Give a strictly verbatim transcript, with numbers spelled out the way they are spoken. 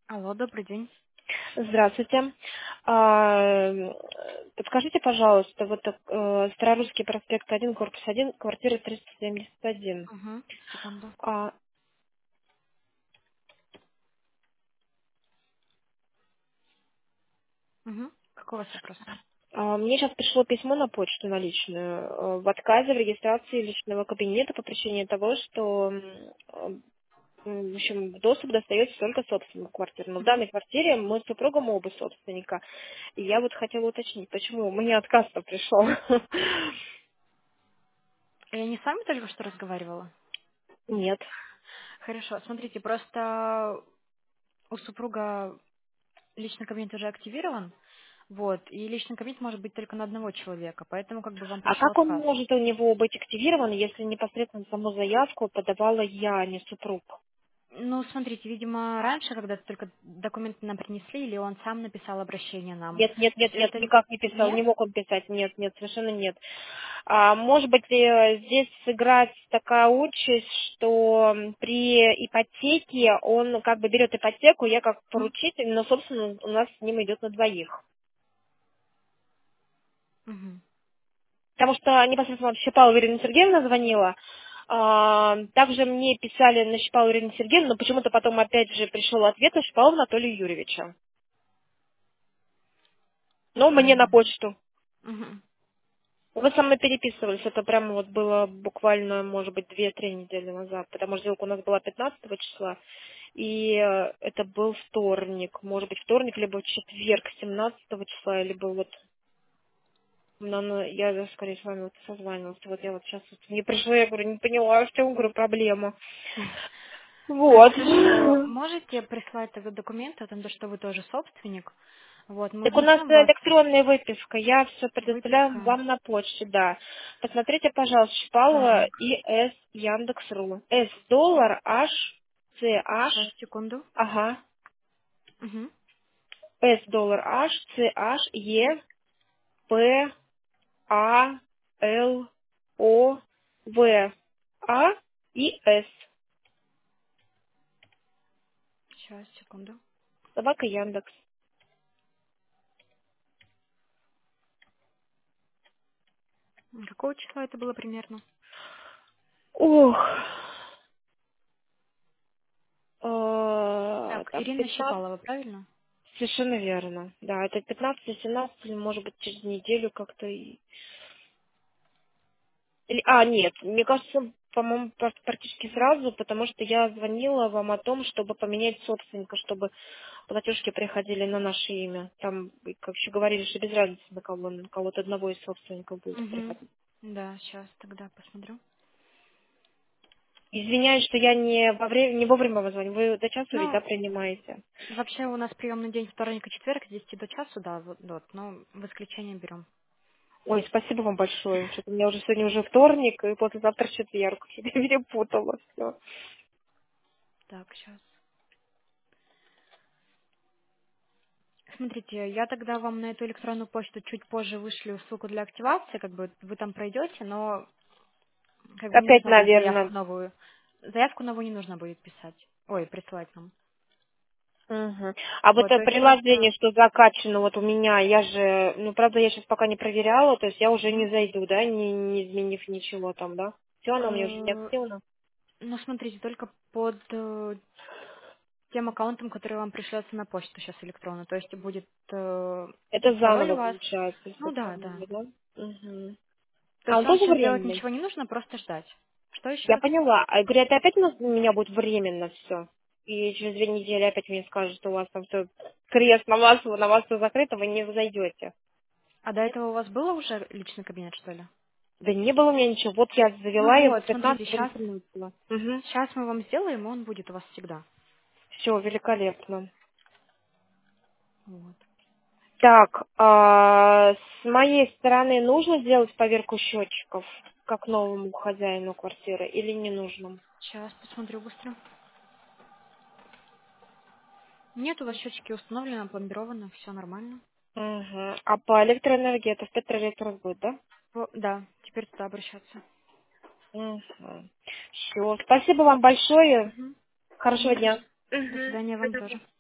Алло, добрый день. Здравствуйте. А, м, Подскажите, пожалуйста, вот так, э, Старорусский проспект один, корпус один, квартира триста семьдесят один. Угу. Секунду. А, Угу. Какой у вас вопрос? а, Мне сейчас пришло письмо на почту на личную э, в отказе в регистрации личного кабинета по причине того, что м, э, м, в общем, доступ достается только собственнику квартиры. Но в Угу. данной квартире мы с супругом оба собственника. И я вот хотела уточнить, почему мне отказ-то пришел. Я не с вами только что разговаривала? Нет. Хорошо, смотрите, просто у супруга личный кабинет уже активирован, вот, и личный кабинет может быть только на одного человека, поэтому как бы вам А пришел как он отказ. может у него быть активирован, если непосредственно саму заявку подавала я, а не супруг? Ну, смотрите, видимо, раньше, когда только документы нам принесли, или он сам написал обращение нам. Нет, нет, То нет, есть нет, это никак не писал, нет? не мог он писать, нет, нет, совершенно нет. А, может быть, э, здесь сыграть такая участь, что м, при ипотеке он как бы берет ипотеку, я как Угу. поручитель, но, собственно, у нас с ним идет на двоих. Угу. Потому что непосредственно Щепалова Ирина Сергеевна звонила, а, также мне писали на Щепалову Ирину Сергеевну, но почему-то потом опять же пришел ответ от Щепалова Анатолия Юрьевича. Но мне на почту. Угу. Вы со мной переписывались, это прямо вот было буквально, может быть, две-три недели назад, потому что сделка у нас была пятнадцатого числа, и э, это был вторник, может быть, вторник, либо четверг, семнадцатого числа, либо вот, ну, ну, я, да, скорее, с вами вот созванивалась, вот я вот сейчас вот, мне пришло, я говорю, не поняла, в чем, говорю, проблема. Так, Вот. хорошо. Можете прислать тогда документы о том, что вы тоже собственник? Вот, мы Так у нас внесем вас электронная выписка, я все предоставляю выписка. вам на почте, да. Посмотрите, пожалуйста, Шпалова Так, и С Яндекс.ру. С доллар, H, C, H, сейчас, секунду. ага. Угу. С доллар, H, C, H, Е, П, А, Л, О, В, А и С. Сейчас, секунду. Собака Яндекс. Какого числа это было примерно? Ух. Э, Так, Так, Ирина пятнадцать. Щипалова, правильно? Совершенно верно. Да, это пятнадцать, семнадцать, или, может быть, через неделю как-то. и- Или, а, нет, мне кажется, по-моему, пр- практически сразу, потому что я звонила вам о том, чтобы поменять собственника, чтобы платежки приходили на наше имя. Там, вы, как еще говорили, что без разницы на кого, на кого-то одного из собственников будет Угу. приходить. Да, сейчас тогда посмотрю. Извиняюсь, что я не, во время, не вовремя вас звоню. Вы до часу ведь, да, Ну, принимаете? вообще у нас приемный день вторник и четверг с десяти до часу, да, вот, вот, но в исключение берем. Ой, спасибо вам большое. Что-то у меня уже сегодня уже вторник, и послезавтра четверг. Я перепутала все. Так, сейчас. Смотрите, я тогда вам на эту электронную почту чуть позже вышлю ссылку для активации, как бы вы там пройдете, но как бы не Опять, нужно будет заявку наверное. новую. Заявку новую не нужно будет писать. Ой, присылать нам. Мгм. А вот Вот, это то есть просто... приложение, что закачано вот у меня, я же, ну, правда, я сейчас пока не проверяла, то есть я уже не Мгм. зайду, да, не, не изменив ничего там, да? Все, оно у меня уже не Э, активно. Ну, смотрите, только под э, тем аккаунтом, который вам пришлется на почту сейчас электронно. То есть будет э, Это пароль заново у вас. получается, Ну если да, там, да. да? Мгм. То А есть он вам тоже сейчас делать временный? ничего не нужно, просто ждать. Что еще Я раз? поняла. А я говорю, это опять у нас- у меня будет временно все. И через две недели опять мне скажут, что у вас там все крест на вас, на вас все закрыто, вы не зайдете. А до этого у вас было уже личный кабинет, что ли? Да не было у меня ничего. Вот я Ну завела его вот, смотрите, пятнадцатого сейчас, или семнадцатого. Угу. сейчас мы вам сделаем, и он будет у вас всегда. Все, великолепно. Вот. Так, а, с моей стороны нужно сделать поверку счетчиков, как новому хозяину квартиры, или не нужно? Сейчас посмотрю быстро. Нет, у вас счетчики установлены, опломбированы, все нормально. Угу. А по электроэнергии это в Петроэлектрос будет, да? Во- Да, теперь туда обращаться. Угу. Все. Спасибо вам большое. Угу. Хорошего Не за дня. что. До Угу. свидания вам тоже.